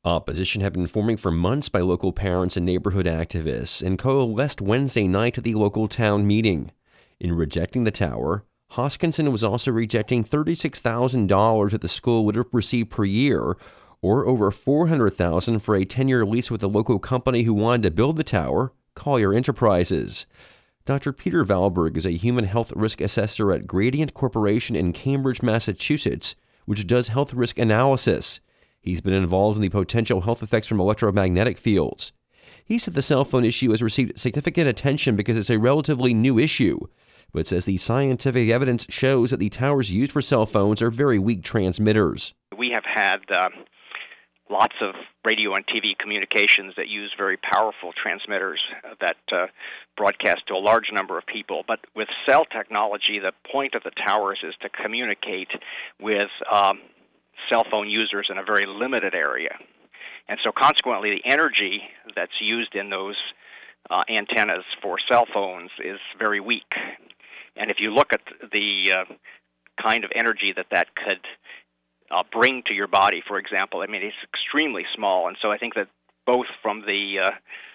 Opposition had been forming for months by local parents and neighborhood activists and coalesced Wednesday night at the local town meeting. In rejecting the tower, Hoskinson was also rejecting $36,000 that the school would have received per year, or over $400,000 for a 10-year lease with the local company who wanted to build the tower, Collier Enterprises. Dr. Peter Valberg is a human health risk assessor at Gradient Corporation in Cambridge, Massachusetts, which does health risk analysis. He's been involved in the potential health effects from electromagnetic fields. He said the cell phone issue has received significant attention because it's a relatively new issue, but says the scientific evidence shows that the towers used for cell phones are very weak transmitters. We have had lots of radio and TV communications that use very powerful transmitters that broadcast to a large number of people. But with cell technology, the point of the towers is to communicate with cell phone users in a very limited area. And so consequently, the energy that's used in those antennas for cell phones is very weak. And if you look at the kind of energy that could bring to your body, for example, I mean, it's extremely small. And so I think that both from the,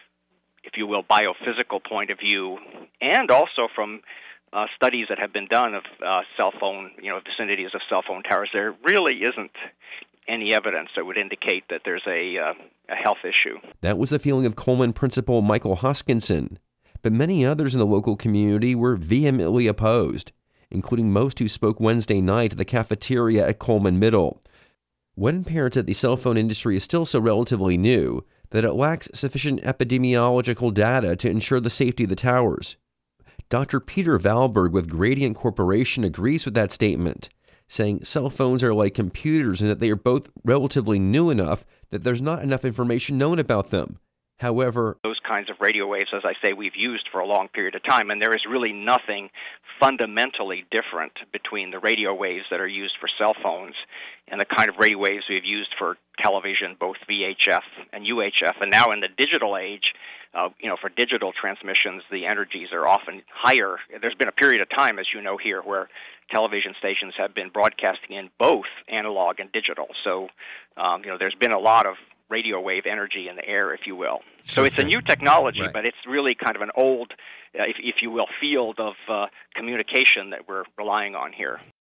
if you will, biophysical point of view, and also from studies that have been done of cell phone, vicinities of cell phone towers, there really isn't any evidence that would indicate that there's a health issue. That was the feeling of Coleman principal Michael Hoskinson, but many others in the local community were vehemently opposed, including most who spoke Wednesday night at the cafeteria at Coleman Middle. One parent said the cell phone industry is still so relatively new that it lacks sufficient epidemiological data to ensure the safety of the towers. Dr. Peter Valberg with Gradient Corporation agrees with that statement, saying cell phones are like computers and that they are both relatively new enough that there's not enough information known about them. However, those kinds of radio waves, as I say, we've used for a long period of time, and there is really nothing fundamentally different between the radio waves that are used for cell phones and the kind of radio waves we've used for television, both VHF and UHF. And now in the digital age, for digital transmissions, the energies are often higher. There's been a period of time, as you know here, where television stations have been broadcasting in both analog and digital. So, there's been a lot of radio wave energy in the air, if you will. So it's a new technology, right, but it's really kind of an old, if you will, field of communication that we're relying on here.